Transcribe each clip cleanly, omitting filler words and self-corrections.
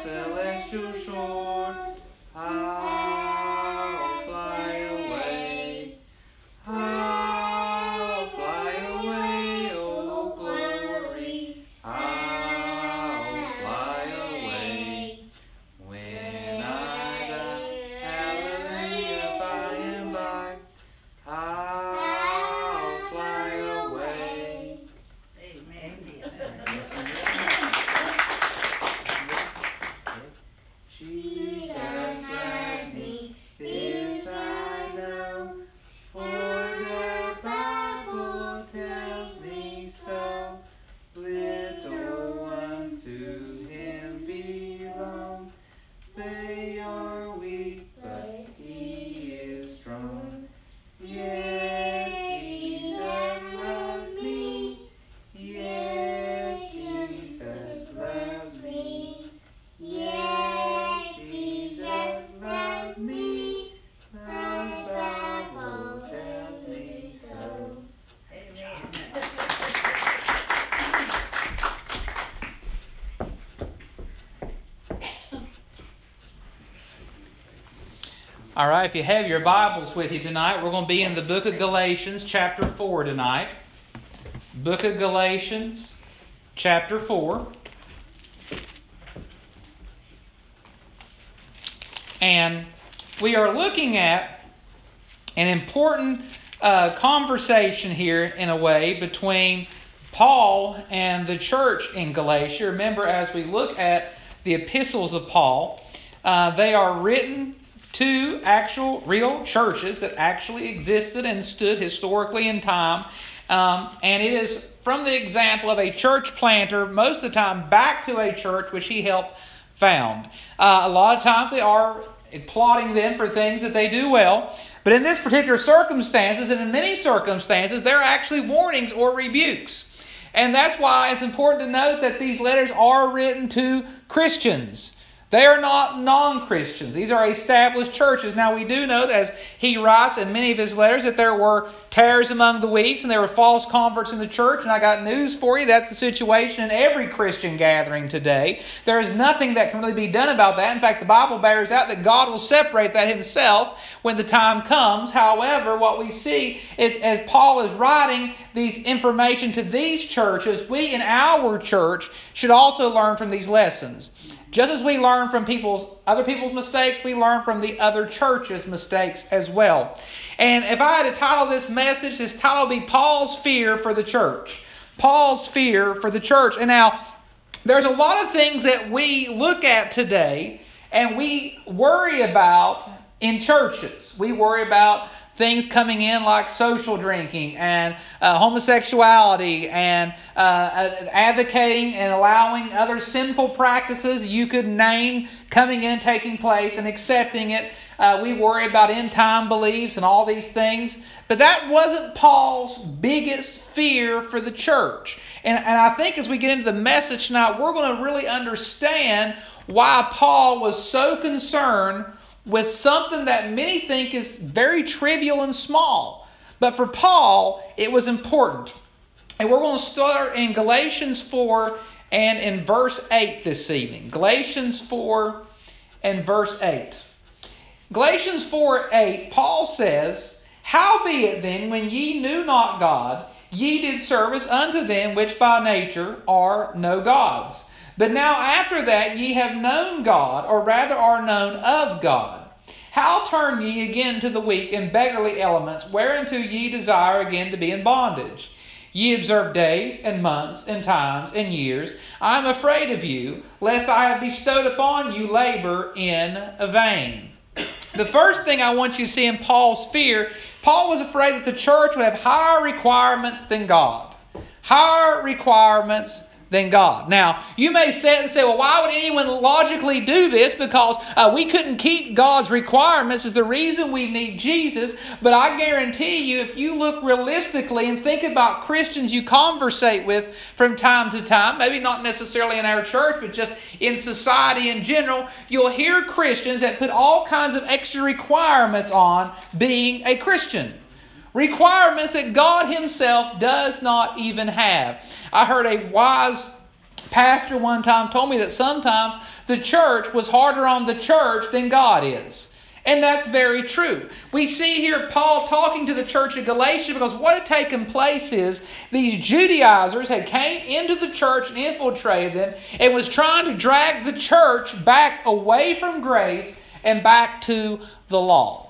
celestial shore. I'll fly away. I'll fly away, oh glory. I'll fly away. When I die, hallelujah, by and by, I'll fly away. Amen. Jesus loves me, this I know, for the Bible tells me so. Little ones to Him belong. They are weak, but He is strong. Yes, Jesus loves me. Yes, Jesus loves me. Yes, Jesus loves me. The Bible tells me so. Amen. All right, if you have your Bibles with you tonight, we're going to be in the book of Galatians, chapter 4 tonight. Book of Galatians, chapter 4. And we are looking at an important conversation here, in a way, between Paul and the church in Galatia. Remember, as we look at the epistles of Paul, they are written to actual, real churches that actually existed and stood historically in time. And it is from the example of a church planter, most of the time back to a church which he helped found. A lot of times they are applauding them for things that they do well. But in this particular circumstances, and in many circumstances, they're actually warnings or rebukes. And that's why it's important to note that these letters are written to Christians. They are not non-Christians. These are established churches. Now, we do know, as he writes in many of his letters, that there were tares among the wheats and there were false converts in the church. And I got news for you. That's the situation in every Christian gathering today. There is nothing that can really be done about that. In fact, the Bible bears out that God will separate that himself when the time comes. However, what we see is, as Paul is writing these information to these churches, we in our church should also learn from these lessons. Just as we learn from other people's mistakes, we learn from the other church's mistakes as well. And if I had to title this message, this title would be Paul's Fear for the Church. Paul's Fear for the Church. And now, there's a lot of things that we look at today and we worry about in churches. We worry about things coming in like social drinking and homosexuality and advocating and allowing other sinful practices you could name coming in and taking place and accepting it. We worry about end-time beliefs and all these things. But that wasn't Paul's biggest fear for the church. And I think as we get into the message tonight, we're going to really understand why Paul was so concerned with something that many think is very trivial and small. But for Paul, it was important. And we're going to start in Galatians 4 and in verse 8 this evening. Galatians 4 and verse 8. Galatians 4:8, Paul says, "Howbeit then, when ye knew not God, ye did service unto them which by nature are no gods. But now after that ye have known God, or rather are known of God. How turn ye again to the weak and beggarly elements, whereunto ye desire again to be in bondage? Ye observe days and months and times and years. I am afraid of you, lest I have bestowed upon you labor in vain." The first thing I want you to see in Paul's fear, Paul was afraid that the church would have higher requirements than God. Higher requirements than God. Now, you may sit and say, well, why would anyone logically do this? Because we couldn't keep God's requirements is the reason we need Jesus. But I guarantee you, if you look realistically and think about Christians you conversate with from time to time, maybe not necessarily in our church, but just in society in general, you'll hear Christians that put all kinds of extra requirements on being a Christian. Requirements that God himself does not even have. I heard a wise pastor one time told me that sometimes the church was harder on the church than God is. And that's very true. We see here Paul talking to the church of Galatia because what had taken place is these Judaizers had came into the church and infiltrated them and was trying to drag the church back away from grace and back to the law.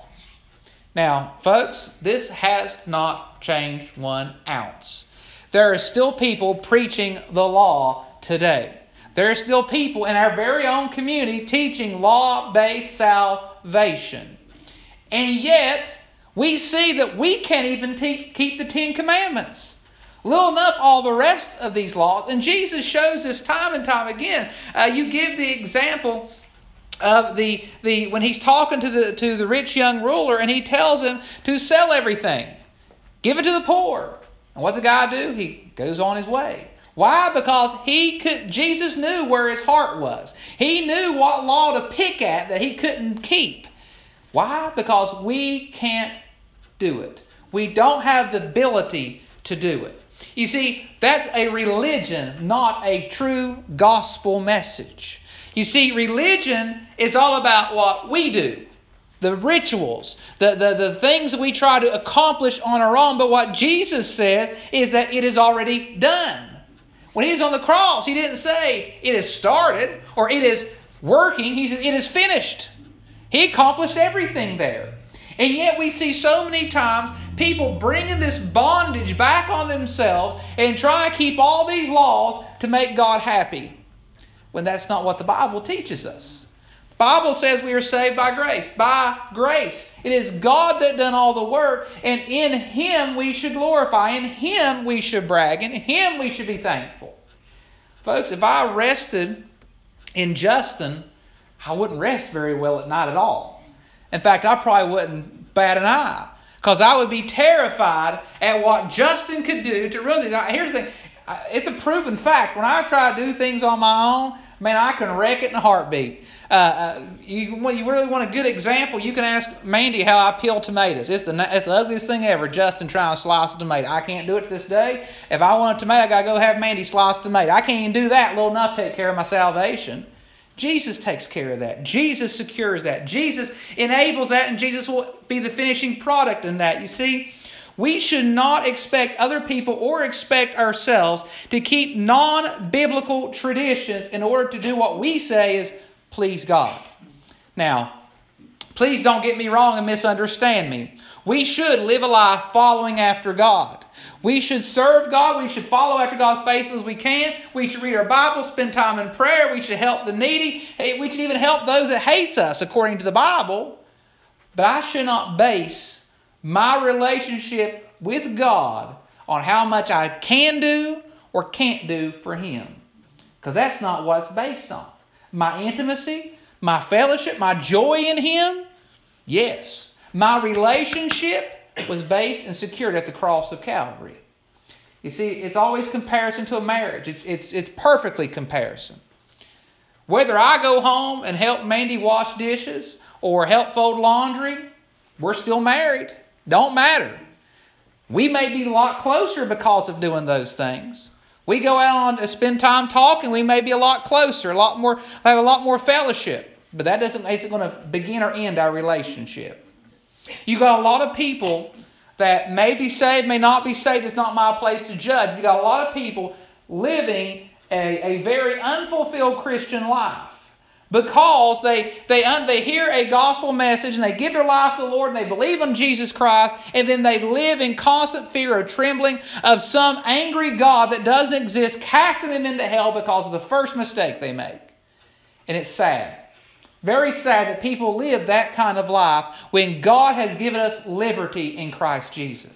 Now, folks, this has not changed 1 ounce. There are still people preaching the law today. There are still people in our very own community teaching law-based salvation. And yet, we see that we can't even keep the 10 Commandments. Little enough all the rest of these laws. And Jesus shows this time and time again. You give the example of the when he's talking to the rich young ruler and he tells him to sell everything. Give it to the poor. And what does the guy do? He goes on his way. Why? Because Jesus knew where his heart was. He knew what law to pick at that he couldn't keep. Why? Because we can't do it. We don't have the ability to do it. You see, that's a religion, not a true gospel message. You see, religion is all about what we do. The rituals, the things that we try to accomplish on our own. But what Jesus says is that it is already done. When he was on the cross, he didn't say it is started or it is working. He said it is finished. He accomplished everything there. And yet we see so many times people bringing this bondage back on themselves and trying to keep all these laws to make God happy. When that's not what the Bible teaches us. The Bible says we are saved by grace. By grace. It is God that done all the work, and in Him we should glorify. In Him we should brag. In Him we should be thankful. Folks, if I rested in Justin, I wouldn't rest very well at night at all. In fact, I probably wouldn't bat an eye, because I would be terrified at what Justin could do to ruin these. Here's the thing. It's a proven fact. When I try to do things on my own, man, I can wreck it in a heartbeat. You really want a good example, you can ask Mandy how I peel tomatoes. It's the ugliest thing ever, Justin trying to slice a tomato. I can't do it to this day. If I want a tomato, I got to go have Mandy slice a tomato. I can't even do that little enough to take care of my salvation. Jesus takes care of that. Jesus secures that. Jesus enables that, and Jesus will be the finishing product in that. You see, we should not expect other people or expect ourselves to keep non-biblical traditions in order to do what we say is please God. Now, please don't get me wrong and misunderstand me. We should live a life following after God. We should serve God. We should follow after God as faithfully as we can. We should read our Bible, spend time in prayer. We should help the needy. We should even help those that hate us according to the Bible. But I should not base my relationship with God on how much I can do or can't do for Him. Because that's not what it's based on. My intimacy, my fellowship, my joy in Him, yes. My relationship was based and secured at the cross of Calvary. You see, it's always comparison to a marriage. It's perfectly comparison. Whether I go home and help Mandy wash dishes or help fold laundry, we're still married. Don't matter. We may be a lot closer because of doing those things. We go out to spend time talking, we may be a lot closer, have a lot more fellowship. But that isn't going to begin or end our relationship. You got a lot of people that may be saved, may not be saved. It's not my place to judge. You got a lot of people living a very unfulfilled Christian life because they hear a gospel message and they give their life to the Lord and they believe in Jesus Christ, and then they live in constant fear or trembling of some angry God that doesn't exist, casting them into hell because of the first mistake they make. And it's sad. Very sad that people live that kind of life when God has given us liberty in Christ Jesus.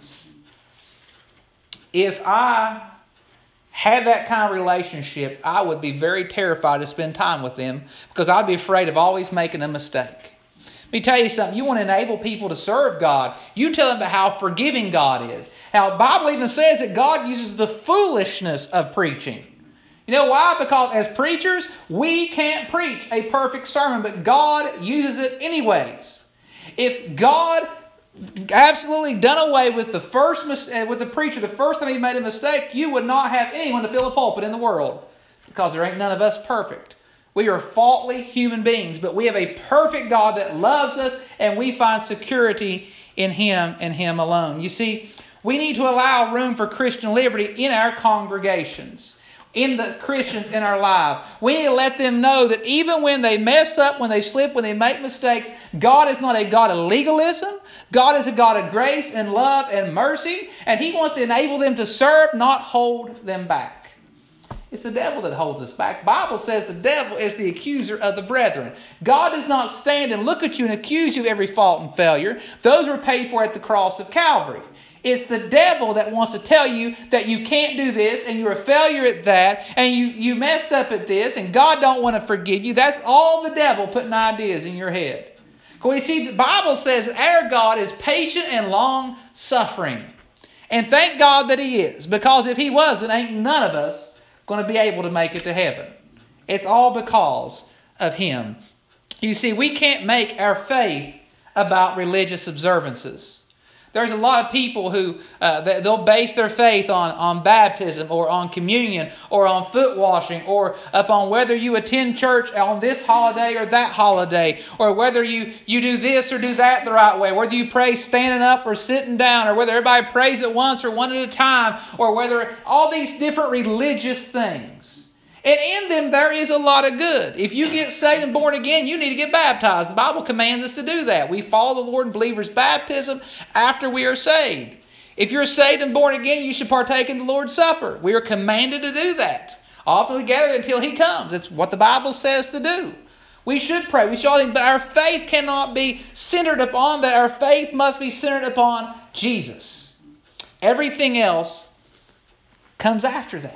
If I had that kind of relationship, I would be very terrified to spend time with them because I'd be afraid of always making a mistake. Let me tell you something. You want to enable people to serve God. You tell them about how forgiving God is. How the Bible even says that God uses the foolishness of preaching. You know why? Because as preachers, we can't preach a perfect sermon, but God uses it anyways. If God absolutely done away with the preacher the first time he made a mistake, you would not have anyone to fill a pulpit in the world. because there ain't none of us perfect. We are faulty human beings, but we have a perfect God that loves us, and we find security in Him and Him alone. You see, we need to allow room for Christian liberty in our congregations, in the Christians in our lives. We need to let them know that even when they mess up, when they slip, when they make mistakes, God is not a God of legalism. God is a God of grace and love and mercy, and He wants to enable them to serve, not hold them back. It's the devil that holds us back. The Bible says the devil is the accuser of the brethren. God does not stand and look at you and accuse you of every fault and failure. Those were paid for at the cross of Calvary. It's the devil that wants to tell you that you can't do this and you're a failure at that and you messed up at this and God don't want to forgive you. That's all the devil putting ideas in your head. Because we see the Bible says our God is patient and long suffering. And thank God that He is, because if He wasn't, ain't none of us going to be able to make it to heaven. It's all because of Him. You see, we can't make our faith about religious observances. There's a lot of people who they'll base their faith on baptism or on communion or on foot washing or upon whether you attend church on this holiday or that holiday, or whether you do this or do that the right way, whether you pray standing up or sitting down, or whether everybody prays at once or one at a time, or whether all these different religious things. And in them there is a lot of good. If you get saved and born again, you need to get baptized. The Bible commands us to do that. We follow the Lord in believers' baptism after we are saved. If you're saved and born again, you should partake in the Lord's Supper. We are commanded to do that. Often we gather until He comes. It's what the Bible says to do. We should pray. We should all think, but our faith cannot be centered upon that. Our faith must be centered upon Jesus. Everything else comes after that.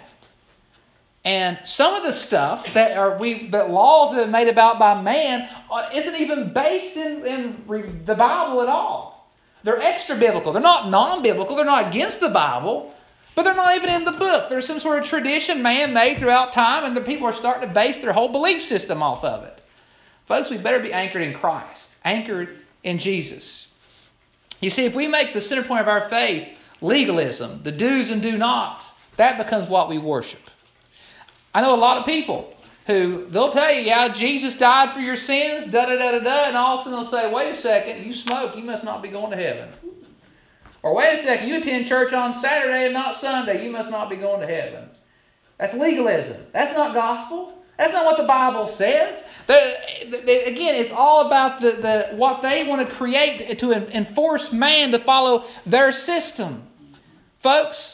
And some of the stuff that laws that are made about by man isn't even based in the Bible at all. They're extra biblical. They're not non-biblical. They're not against the Bible, but they're not even in the book. There's some sort of tradition man-made throughout time, and the people are starting to base their whole belief system off of it. Folks, we better be anchored in Christ, anchored in Jesus. You see, if we make the center point of our faith legalism, the do's and do nots, that becomes what we worship. I know a lot of people who they'll tell you, yeah, Jesus died for your sins, da-da-da-da-da, and all of a sudden they'll say, wait a second, you smoke, you must not be going to heaven. Or wait a second, you attend church on Saturday and not Sunday, you must not be going to heaven. That's legalism. That's not gospel. That's not what the Bible says. Again, it's all about what they want to create to enforce man to follow their system. Folks,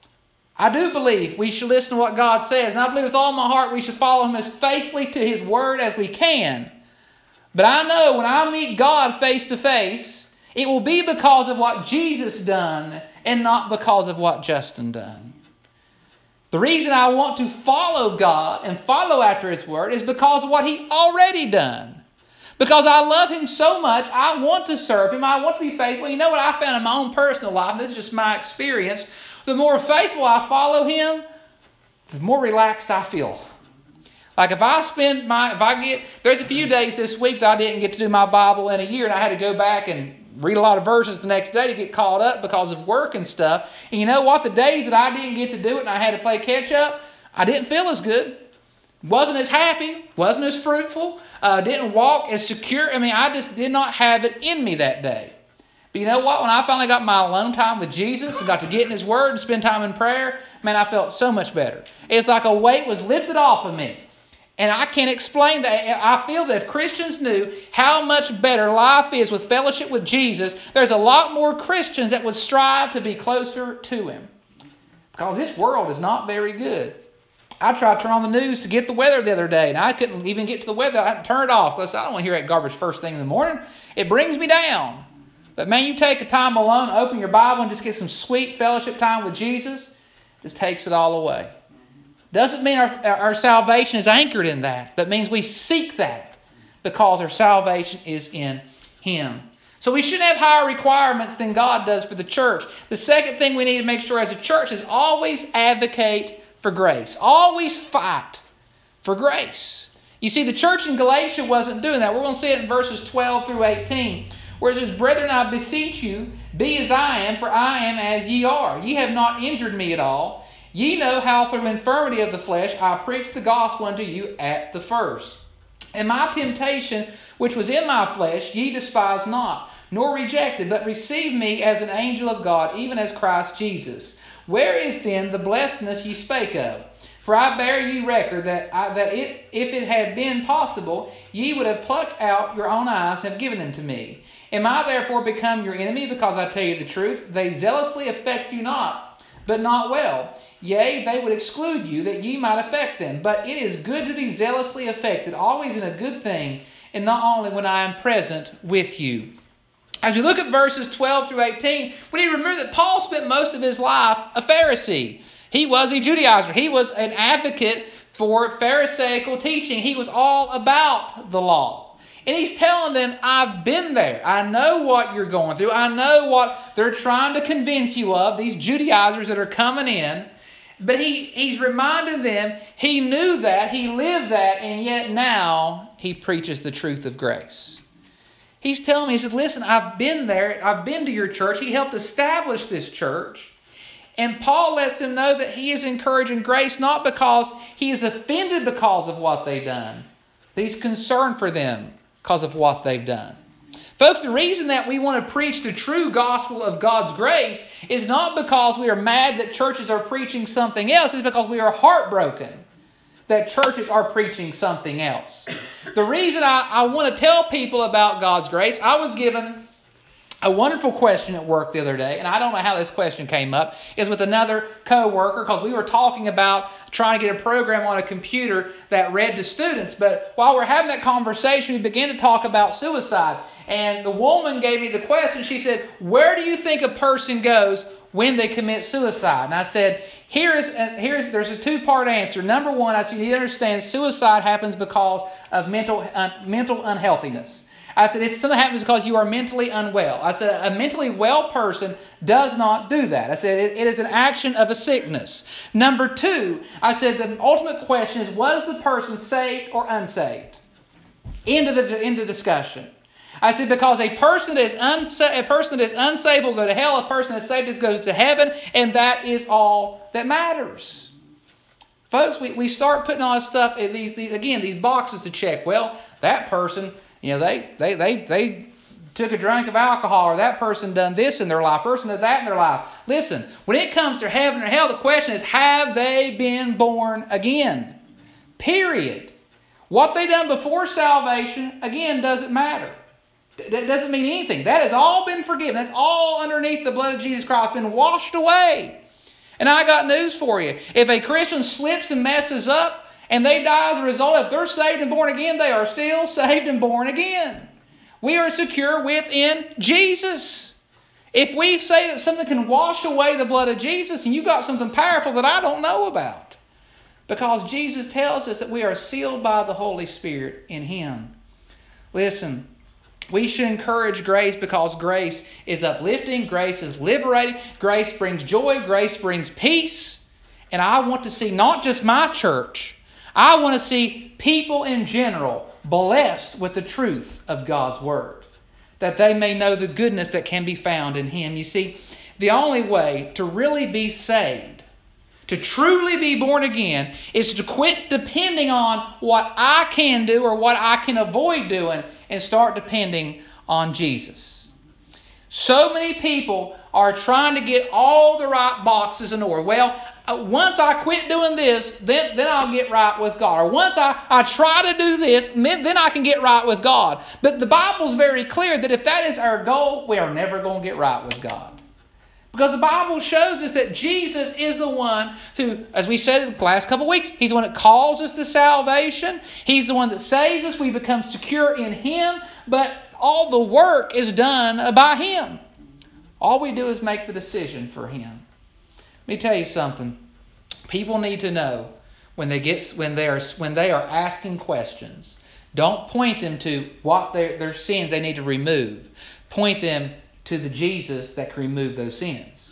I do believe we should listen to what God says. And I believe with all my heart we should follow Him as faithfully to His Word as we can. But I know when I meet God face to face, it will be because of what Jesus done and not because of what Justin done. The reason I want to follow God and follow after His Word is because of what He already done. Because I love Him so much, I want to serve Him. I want to be faithful. You know what I found in my own personal life, and this is just my experience, the more faithful I follow Him, the more relaxed I feel. Like there's a few days this week that I didn't get to do my Bible in a year, and I had to go back and read a lot of verses the next day to get caught up because of work and stuff. And you know what? The days that I didn't get to do it and I had to play catch up, I didn't feel as good. Wasn't as happy. Wasn't as fruitful. Didn't walk as secure. I just did not have it in me that day. But you know what? When I finally got my alone time with Jesus and got to get in His Word and spend time in prayer, man, I felt so much better. It's like a weight was lifted off of me. And I can't explain that. I feel that if Christians knew how much better life is with fellowship with Jesus, there's a lot more Christians that would strive to be closer to Him. Because this world is not very good. I tried to turn on the news to get the weather the other day, and I couldn't even get to the weather. I had to turn it off. I don't want to hear that garbage first thing in the morning. It brings me down. But man, you take a time alone, open your Bible, and just get some sweet fellowship time with Jesus, just takes it all away. Doesn't mean our salvation is anchored in that, but means we seek that because our salvation is in Him. So we should have higher requirements than God does for the church. The second thing we need to make sure as a church is always advocate for grace. Always fight for grace. You see, the church in Galatia wasn't doing that. We're going to see it in verses 12 through 18. Where it says, Brethren, I beseech you, be as I am, for I am as ye are. Ye have not injured me at all. Ye know how through infirmity of the flesh I preached the gospel unto you at the first. And my temptation which was in my flesh ye despised not, nor rejected, but received me as an angel of God, even as Christ Jesus. Where is then the blessedness ye spake of? For I bear you record that if it had been possible, ye would have plucked out your own eyes and have given them to me. Am I therefore become your enemy because I tell you the truth? They zealously affect you not, but not well. Yea, they would exclude you, that ye might affect them. But it is good to be zealously affected, always in a good thing, and not only when I am present with you. As we look at verses 12 through 18, we need to remember that Paul spent most of his life a Pharisee. He was a Judaizer. He was an advocate for Pharisaical teaching. He was all about the law. And he's telling them, I've been there. I know what you're going through. I know what they're trying to convince you of, these Judaizers that are coming in. But he's reminding them he knew that, he lived that, and yet now he preaches the truth of grace. He's telling me, he said, listen, I've been there. I've been to your church. He helped establish this church. And Paul lets them know that he is encouraging grace not because he is offended because of what they've done. But he's concerned for them because of what they've done. Folks, the reason that we want to preach the true gospel of God's grace is not because we are mad that churches are preaching something else. It's because we are heartbroken that churches are preaching something else. The reason I want to tell people about God's grace, I was given a wonderful question at work the other day, and I don't know how this question came up, is with another co-worker, because we were talking about trying to get a program on a computer that read to students. But while we're having that conversation, we began to talk about suicide. And the woman gave me the question. She said, where do you think a person goes when they commit suicide? And I said, there's a two-part answer. Number one, I said, you need to understand suicide happens because of mental unhealthiness. I said, it's something that happens because you are mentally unwell. I said, a mentally well person does not do that. I said, it is an action of a sickness. Number two, I said, the ultimate question is, was the person saved or unsaved? End of discussion. I said, because a person that is unsaved will go to hell. A person that is saved goes to heaven, and that is all that matters. Folks, we start putting all this stuff in these boxes to check. Well, that person, they took a drink of alcohol, or that person done this in their life, person did that in their life. Listen, when it comes to heaven or hell, the question is, have they been born again? Period. What they done before salvation, again, doesn't matter. That doesn't mean anything. That has all been forgiven. That's all underneath the blood of Jesus Christ, been washed away. And I got news for you. If a Christian slips and messes up and they die as a result, if they're saved and born again, they are still saved and born again. We are secure within Jesus. If we say that something can wash away the blood of Jesus, and you got something powerful that I don't know about, because Jesus tells us that we are sealed by the Holy Spirit in Him. Listen, we should encourage grace because grace is uplifting, grace is liberating, grace brings joy, grace brings peace. And I want to see not just my church, I want to see people in general blessed with the truth of God's Word, that they may know the goodness that can be found in Him. You see, the only way to really be saved, to truly be born again, is to quit depending on what I can do or what I can avoid doing and start depending on Jesus. So many people are trying to get all the right boxes in order. Well, once I quit doing this, then I'll get right with God. Or once I try to do this, then I can get right with God. But the Bible's very clear that if that is our goal, we are never going to get right with God. Because the Bible shows us that Jesus is the one who, as we said in the last couple of weeks, He's the one that calls us to salvation. He's the one that saves us. We become secure in Him. But all the work is done by Him. All we do is make the decision for Him. Let me tell you something. People need to know when they are asking questions, don't point them to what their sins they need to remove. Point them to the Jesus that can remove those sins.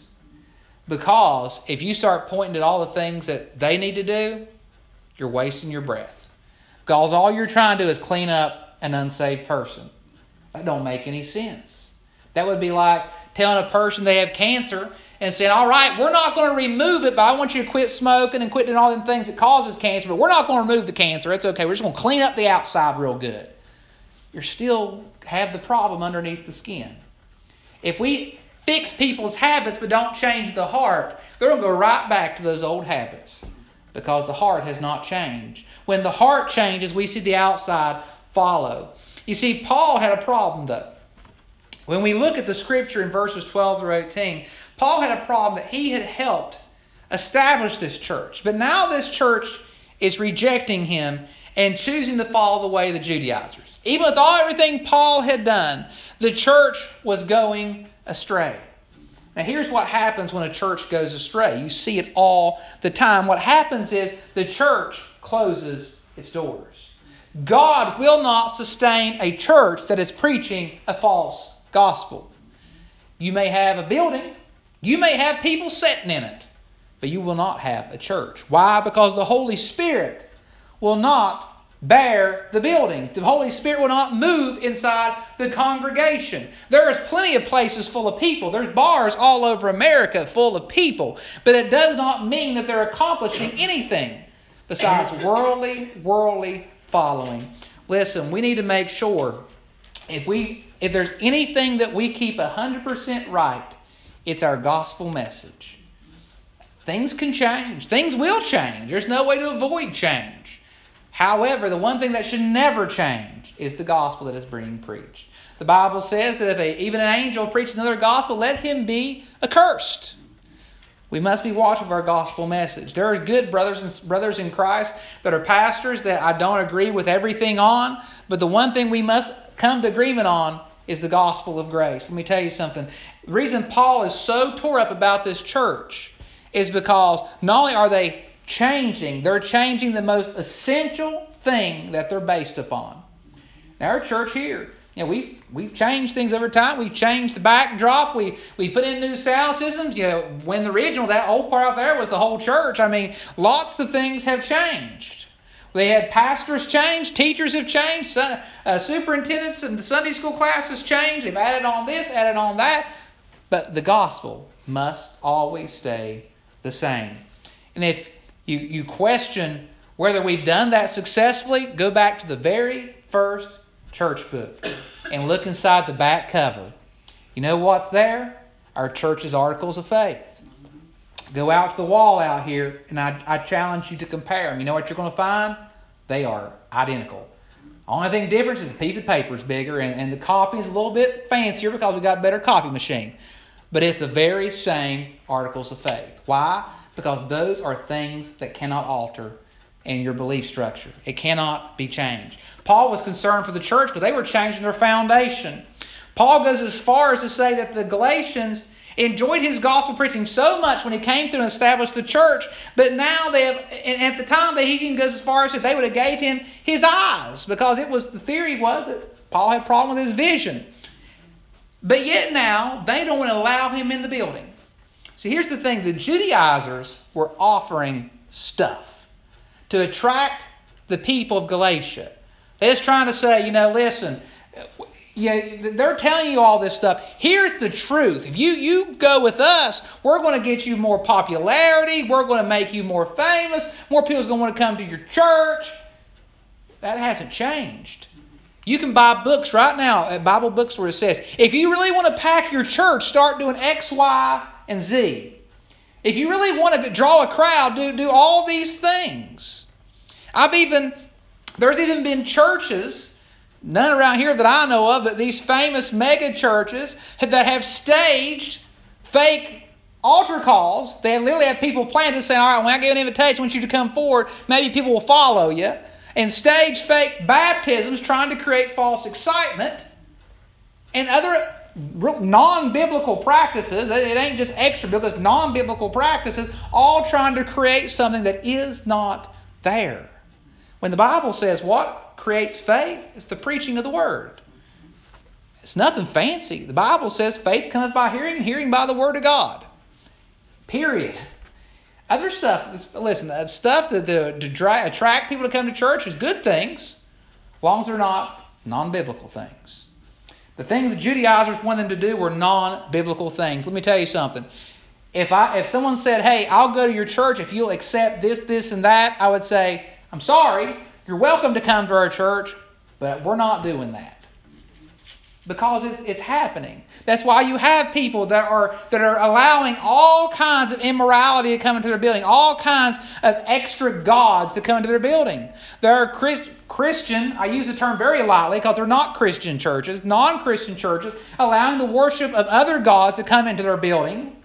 Because if you start pointing at all the things that they need to do, you're wasting your breath. Because all you're trying to do is clean up an unsaved person. That don't make any sense. That would be like telling a person they have cancer and saying, all right, we're not going to remove it, but I want you to quit smoking and quit doing all them things that causes cancer, but we're not going to remove the cancer. It's okay. We're just going to clean up the outside real good. You still have the problem underneath the skin. If we fix people's habits but don't change the heart, they're going to go right back to those old habits because the heart has not changed. When the heart changes, we see the outside follow. You see, Paul had a problem though. When we look at the scripture in verses 12 through 18, Paul had a problem that he had helped establish this church. But now this church is rejecting him and choosing to follow the way of the Judaizers. Even with everything Paul had done, the church was going astray. Now here's what happens when a church goes astray. You see it all the time. What happens is the church closes its doors. God will not sustain a church that is preaching a false gospel. You may have a building. You may have people sitting in it. But you will not have a church. Why? Because the Holy Spirit will not bear the building. The Holy Spirit will not move inside the congregation. There is plenty of places full of people. There's bars all over America full of people. But it does not mean that they're accomplishing anything besides worldly following. Listen, we need to make sure if there's anything that we keep 100% right, it's our gospel message. Things can change. Things will change. There's no way to avoid change. However, the one thing that should never change is the gospel that is being preached. The Bible says that if even an angel preaches another gospel, let him be accursed. We must be watchful of our gospel message. There are good brothers in Christ that are pastors that I don't agree with everything on, but the one thing we must come to agreement on is the gospel of grace. Let me tell you something. The reason Paul is so tore up about this church is because not only are they changing, they're changing the most essential thing that they're based upon. Now our church here, we've changed things over time. We've changed the backdrop. We put in new sound systems. When the original, that old part out there was the whole church. Lots of things have changed. They had pastors change, teachers have changed, superintendents and Sunday school classes changed. They've added on this, added on that. But the gospel must always stay the same. And if you question whether we've done that successfully, go back to the very first church book and look inside the back cover. You know what's there? Our church's articles of faith. Go out to the wall out here and I challenge you to compare them. You know what you're going to find? They are identical. Only thing difference is the piece of paper is bigger and the copy is a little bit fancier because we got a better copy machine. But it's the very same articles of faith. Why? Because those are things that cannot alter in your belief structure. It cannot be changed. Paul was concerned for the church because they were changing their foundation. Paul goes as far as to say that the Galatians enjoyed his gospel preaching so much when he came through and established the church, but now they have, and at the time he even goes as far as that they would have gave him his eyes, because the theory was that Paul had a problem with his vision. But yet now they don't want to allow him in the building. So here's the thing, the Judaizers were offering stuff to attract the people of Galatia. They're just trying to say, listen, they're telling you all this stuff. Here's the truth. If you go with us, we're going to get you more popularity. We're going to make you more famous. More people's going to want to come to your church. That hasn't changed. You can buy books right now at Bible bookstore. It says, if you really want to pack your church, start doing X, Y, and Z. If you really want to draw a crowd, do all these things. There's even been churches, none around here that I know of, but these famous mega churches that have staged fake altar calls. They literally have people planted saying, all right, when I give an invitation, I want you to come forward. Maybe people will follow you. And stage fake baptisms trying to create false excitement. And other non-biblical practices, it ain't just extra biblical, it's non-biblical practices, all trying to create something that is not there. When the Bible says what creates faith, it's the preaching of the word. It's nothing fancy. The Bible says faith cometh by hearing, hearing by the word of God. Period. Other stuff, listen, stuff that to attract people to come to church is good things, as long as they're not non-biblical things. The things the Judaizers wanted them to do were non-biblical things. Let me tell you something. If someone said, hey, I'll go to your church if you'll accept this, this, and that, I would say, I'm sorry, you're welcome to come to our church, but we're not doing that. Because it's happening. That's why you have people that are allowing all kinds of immorality to come into their building, all kinds of extra gods to come into their building. There are Christian, I use the term very lightly because they're not Christian churches, non-Christian churches, allowing the worship of other gods to come into their building.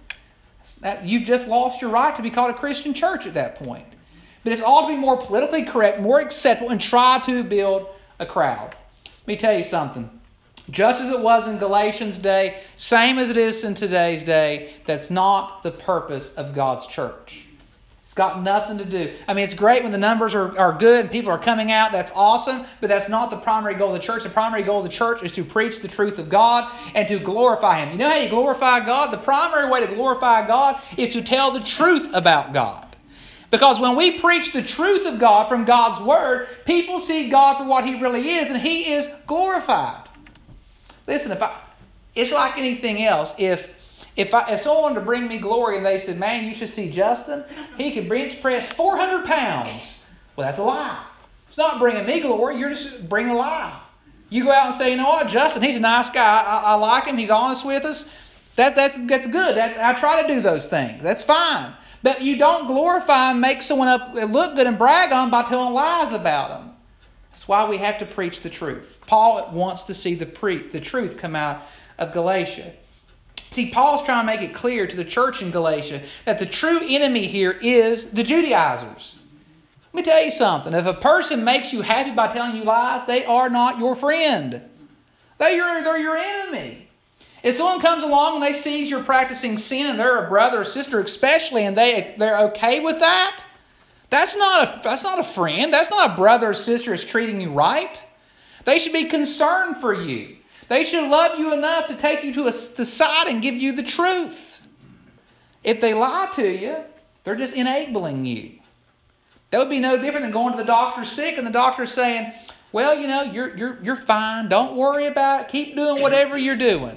You've just lost your right to be called a Christian church at that point. But it's all to be more politically correct, more acceptable, and try to build a crowd. Let me tell you something. Just as it was in Galatians' day, same as it is in today's day, that's not the purpose of God's church. It's got nothing to do. I mean, it's great when the numbers are good and people are coming out. That's awesome, but that's not the primary goal of the church. The primary goal of the church is to preach the truth of God and to glorify Him. You know how you glorify God? The primary way to glorify God is to tell the truth about God. Because when we preach the truth of God from God's Word, people see God for what He really is, and He is glorified. Listen, it's like anything else. If someone wanted to bring me glory and they said, man, you should see Justin, he can bench press 400 pounds. Well, that's a lie. It's not bringing me glory. You're just bringing a lie. You go out and say, you know what, Justin, he's a nice guy. I like him. He's honest with us. That's good. I try to do those things. That's fine. But you don't glorify and make someone up look good and brag on by telling lies about them. That's why we have to preach the truth. Paul wants to see the truth come out of Galatia. See, Paul's trying to make it clear to the church in Galatia that the true enemy here is the Judaizers. Let me tell you something. If a person makes you happy by telling you lies, they are not your friend. They're your enemy. If someone comes along and they sees you're practicing sin and they're a brother or sister especially and they're okay with that, that's not a friend. That's not a brother or sister who's treating you right. They should be concerned for you. They should love you enough to take you to the side and give you the truth. If they lie to you, they're just enabling you. That would be no different than going to the doctor sick and the doctor saying, well, you know, you're fine. Don't worry about it. Keep doing whatever you're doing.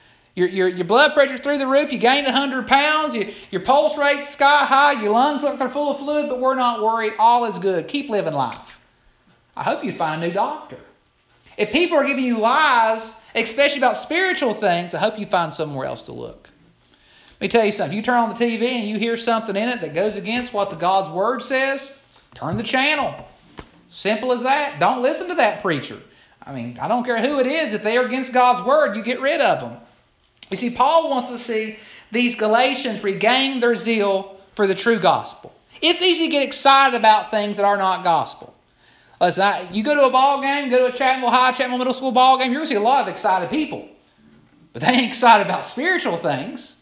Your blood pressure's through the roof. You gained 100 pounds. Your pulse rate's sky high. Your lungs look like they're full of fluid, but we're not worried. All is good. Keep living life. I hope you find a new doctor. If people are giving you lies, especially about spiritual things, I hope you find somewhere else to look. Let me tell you something. If you turn on the TV and you hear something in it that goes against what the God's Word says, turn the channel. Simple as that. Don't listen to that preacher. I mean, I don't care who it is. If they are against God's Word, you get rid of them. You see, Paul wants to see these Galatians regain their zeal for the true gospel. It's easy to get excited about things that are not gospel. Listen, you go to a ball game, go to a Chapmanville High, Chapmanville Middle School ball game, you're going to see a lot of excited people. But they ain't excited about spiritual things.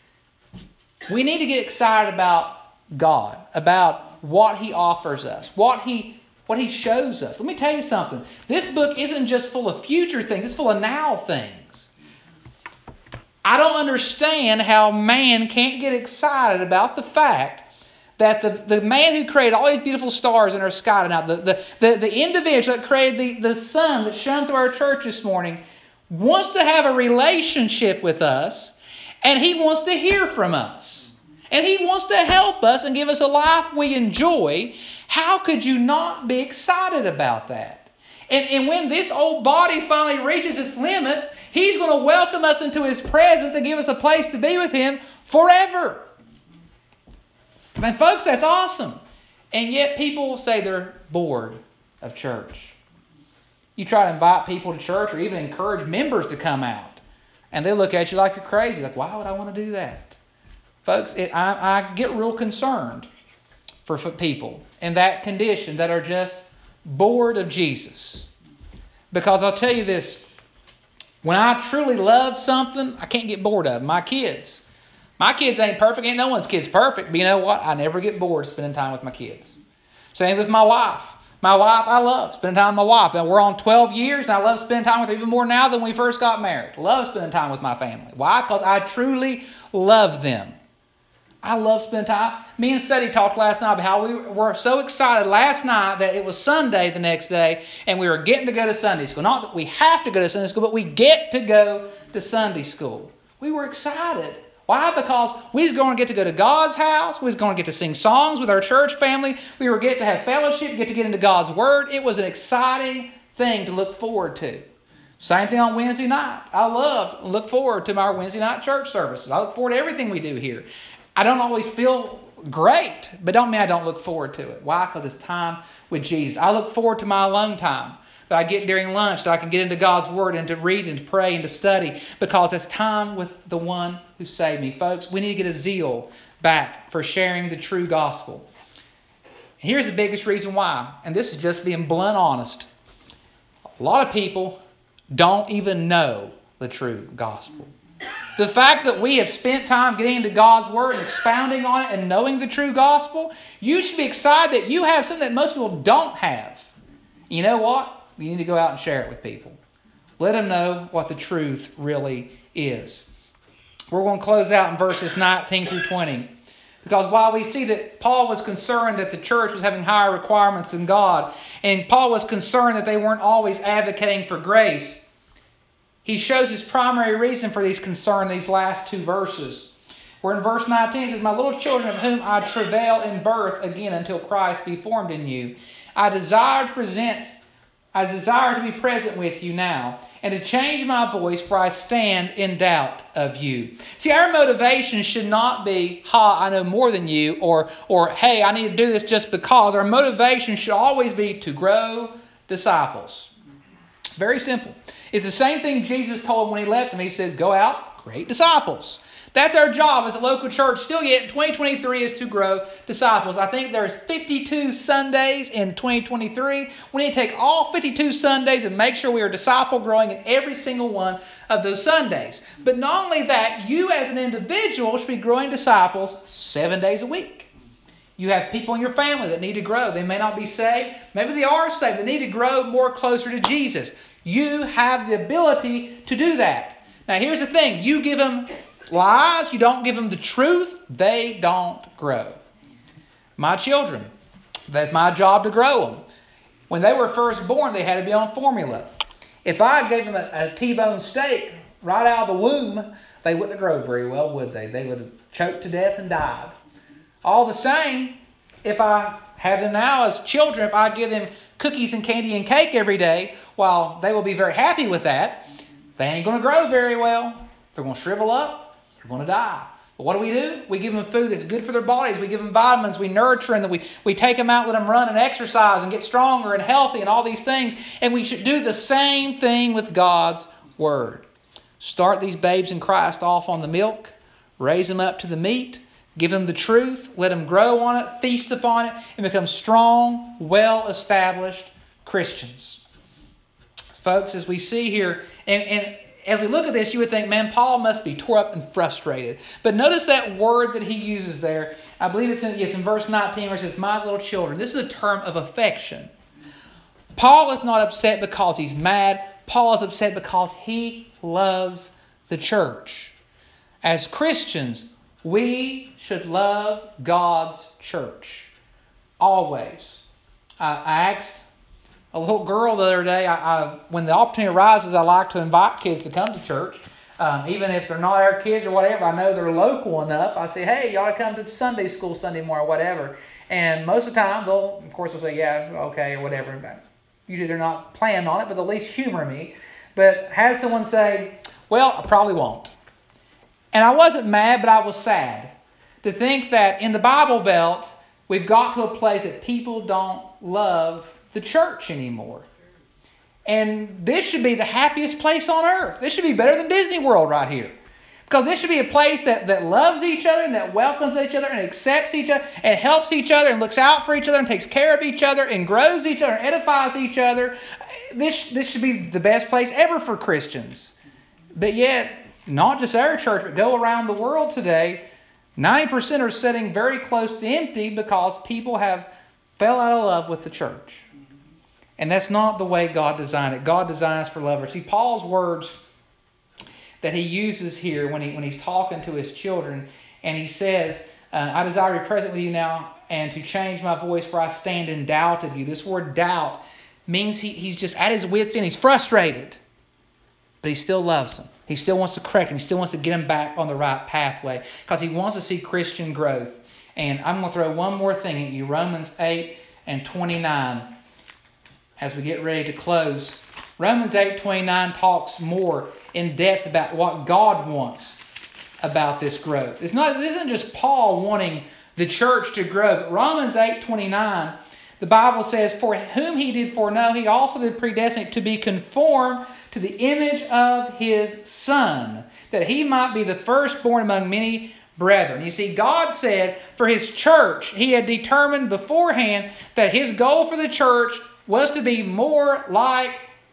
We need to get excited about God, about what He offers us, what He shows us. Let me tell you something. This book isn't just full of future things, it's full of now things. I don't understand how man can't get excited about the fact that the man who created all these beautiful stars in our sky tonight, the individual that created the sun that shone through our church this morning, wants to have a relationship with us, and he wants to hear from us. And he wants to help us and give us a life we enjoy. How could you not be excited about that? And when this old body finally reaches its limit, He's going to welcome us into His presence and give us a place to be with Him forever. Man, folks, that's awesome. And yet people say they're bored of church. You try to invite people to church or even encourage members to come out, and they look at you like you're crazy. Like, why would I want to do that? Folks, I get real concerned for people in that condition that are just bored of Jesus. Because I'll tell you this, when I truly love something, I can't get bored of them. My kids ain't perfect. Ain't no one's kid's perfect. But you know what? I never get bored spending time with my kids. Same with my wife. My wife, I love spending time with my wife. And we're on 12 years, and I love spending time with her even more now than when we first got married. Love spending time with my family. Why? Because I truly love them. I love spending time. Me and Seti talked last night about how we were so excited last night that it was Sunday the next day and we were getting to go to Sunday school. Not that we have to go to Sunday school, but we get to go to Sunday school. We were excited. Why? Because we was going to get to go to God's house. We was going to get to sing songs with our church family. We were get to have fellowship, get to get into God's Word. It was an exciting thing to look forward to. Same thing on Wednesday night. I look forward to our Wednesday night church services. I look forward to everything we do here. I don't always feel great, but don't mean I don't look forward to it. Why? Because it's time with Jesus. I look forward to my alone time that I get during lunch, so I can get into God's Word and to read and to pray and to study, because it's time with the one who saved me. Folks, we need to get a zeal back for sharing the true gospel. And here's the biggest reason why, and this is just being blunt honest. A lot of people don't even know the true gospel. The fact that we have spent time getting into God's Word and expounding on it and knowing the true gospel, you should be excited that you have something that most people don't have. You know what? You need to go out and share it with people. Let them know what the truth really is. We're going to close out in verses 19 through 20. Because while we see that Paul was concerned that the church was having higher requirements than God, and Paul was concerned that they weren't always advocating for grace, he shows his primary reason for these concerns in these last two verses. Where in verse 19 it says, "My little children, of whom I travail in birth again until Christ be formed in you, I desire to be present with you now, and to change my voice, for I stand in doubt of you." See, our motivation should not be, I know more than you, or hey, I need to do this just because. Our motivation should always be to grow disciples. Very simple. It's the same thing Jesus told them when he left them. He said, go out, create disciples. That's our job as a local church still yet in 2023, is to grow disciples. I think there's 52 Sundays in 2023. We need to take all 52 Sundays and make sure we are disciple growing in every single one of those Sundays. But not only that, you as an individual should be growing disciples 7 days a week. You have people in your family that need to grow. They may not be saved. Maybe they are saved. They need to grow more closer to Jesus. You have the ability to do that. Now here's the thing. You give them lies, you don't give them the truth, they don't grow. My children, that's my job to grow them. When they were first born, they had to be on formula. If I gave them a T-bone steak right out of the womb, they wouldn't have grown very well, would they? They would have choked to death and died. All the same, if I have them now as children, if I give them cookies and candy and cake every day, while they will be very happy with that, they ain't going to grow very well. They're going to shrivel up. They're going to die. But what do? We give them food that's good for their bodies. We give them vitamins. We nurture and we take them out, let them run and exercise and get stronger and healthy and all these things. And we should do the same thing with God's Word. Start these babes in Christ off on the milk. Raise them up to the meat. Give them the truth. Let them grow on it. Feast upon it. And become strong, well-established Christians. Folks, as we see here, and as we look at this, you would think, man, Paul must be tore up and frustrated. But notice that word that he uses there. I believe it's in verse 19 where it says, my little children. This is a term of affection. Paul is not upset because he's mad. Paul is upset because he loves the church. As Christians, we should love God's church. Always. I asked a little girl the other day, when the opportunity arises, I like to invite kids to come to church. Even if they're not our kids or whatever, I know they're local enough. I say, hey, you ought to come to Sunday school Sunday morning or whatever. And most of the time, they'll say, yeah, okay, or whatever. Usually they're not planning on it, but they'll at least humor me. But had someone say, well, I probably won't. And I wasn't mad, but I was sad to think that in the Bible Belt, we've got to a place that people don't love the church anymore. And this should be the happiest place on earth. This should be better than Disney World right here. Because this should be a place that loves each other and that welcomes each other and accepts each other and helps each other and looks out for each other and takes care of each other and grows each other and edifies each other. This should be the best place ever for Christians. But yet, not just our church, but go around the world today, 90% are sitting very close to empty because people have fell out of love with the church. And that's not the way God designed it. God designs for lovers. See, Paul's words that he uses here when he's talking to his children, and he says I desire to be present with you now and to change my voice, for I stand in doubt of you. This word doubt means he's just at his wits' end. He's frustrated, but he still loves them. He still wants to correct him. He still wants to get him back on the right pathway because he wants to see Christian growth. And I'm going to throw one more thing at you, Romans 8 and 29, as we get ready to close. Romans 8:29 talks more in depth about what God wants about this growth. This isn't just Paul wanting the church to grow. But Romans 8:29, the Bible says, for whom he did foreknow, he also did predestinate to be conformed to the image of his Son, that he might be the firstborn among many brethren. You see, God said for his church, he had determined beforehand that his goal for the church was to be more like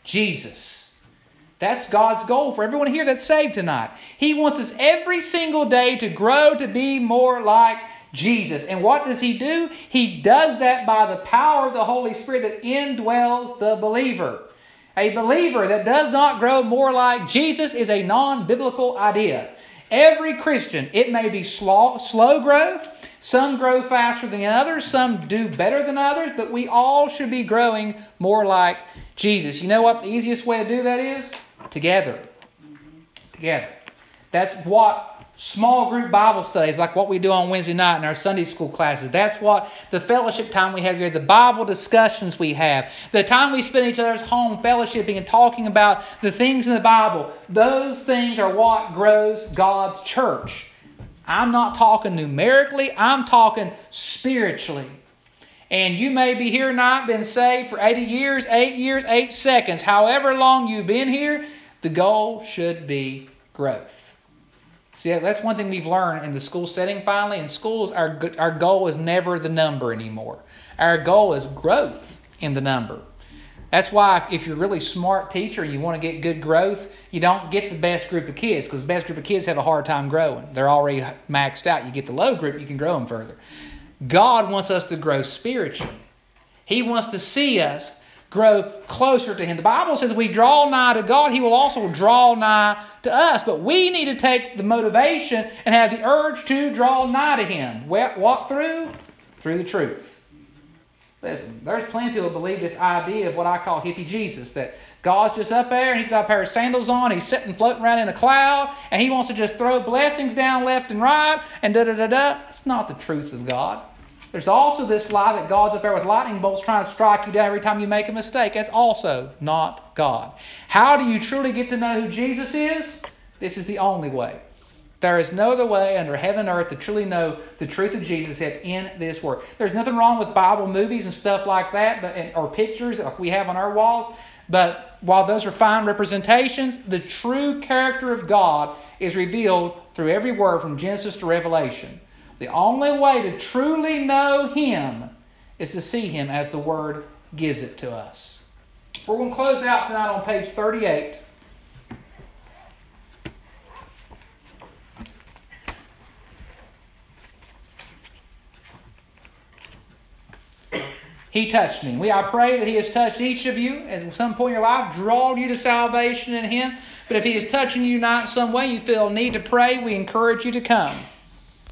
Jesus. That's God's goal for everyone here that's saved tonight. He wants us every single day to grow to be more like Jesus. And what does he do? He does that by the power of the Holy Spirit that indwells the believer. A believer that does not grow more like Jesus is a non-biblical idea. Every Christian, it may be slow growth. Some grow faster than others. Some do better than others. But we all should be growing more like Jesus. You know what the easiest way to do that is? Together. Together. That's what small group Bible studies, like what we do on Wednesday night in our Sunday school classes. That's what the fellowship time we have here, the Bible discussions we have, the time we spend in each other's home fellowshipping and talking about the things in the Bible. Those things are what grows God's church. I'm not talking numerically, I'm talking spiritually. And you may be here tonight, been saved for 80 years, 8 seconds. However long you've been here, the goal should be growth. See, that's one thing we've learned in the school setting finally. In schools, our goal is never the number anymore. Our goal is growth in the number. That's why if you're a really smart teacher and you want to get good growth, you don't get the best group of kids, because the best group of kids have a hard time growing. They're already maxed out. You get the low group, you can grow them further. God wants us to grow spiritually. He wants to see us grow closer to Him. The Bible says if we draw nigh to God, He will also draw nigh to us. But we need to take the motivation and have the urge to draw nigh to Him. What through? Through the truth. Listen, there's plenty of people who believe this idea of what I call hippie Jesus, that God's just up there and He's got a pair of sandals on, He's sitting floating around in a cloud, and He wants to just throw blessings down left and right, and da-da-da-da. That's not the truth of God. There's also this lie that God's up there with lightning bolts trying to strike you down every time you make a mistake. That's also not God. How do you truly get to know who Jesus is? This is the only way. There is no other way under heaven and earth to truly know the truth of Jesus except in this Word. There's nothing wrong with Bible movies and stuff like that, or pictures like we have on our walls. But while those are fine representations, the true character of God is revealed through every word from Genesis to Revelation. The only way to truly know Him is to see Him as the Word gives it to us. We're going to close out tonight on page 38. He touched me. I pray that He has touched each of you at some point in your life, drawn you to salvation in Him. But if He is touching you not in some way, you feel a need to pray, we encourage you to come.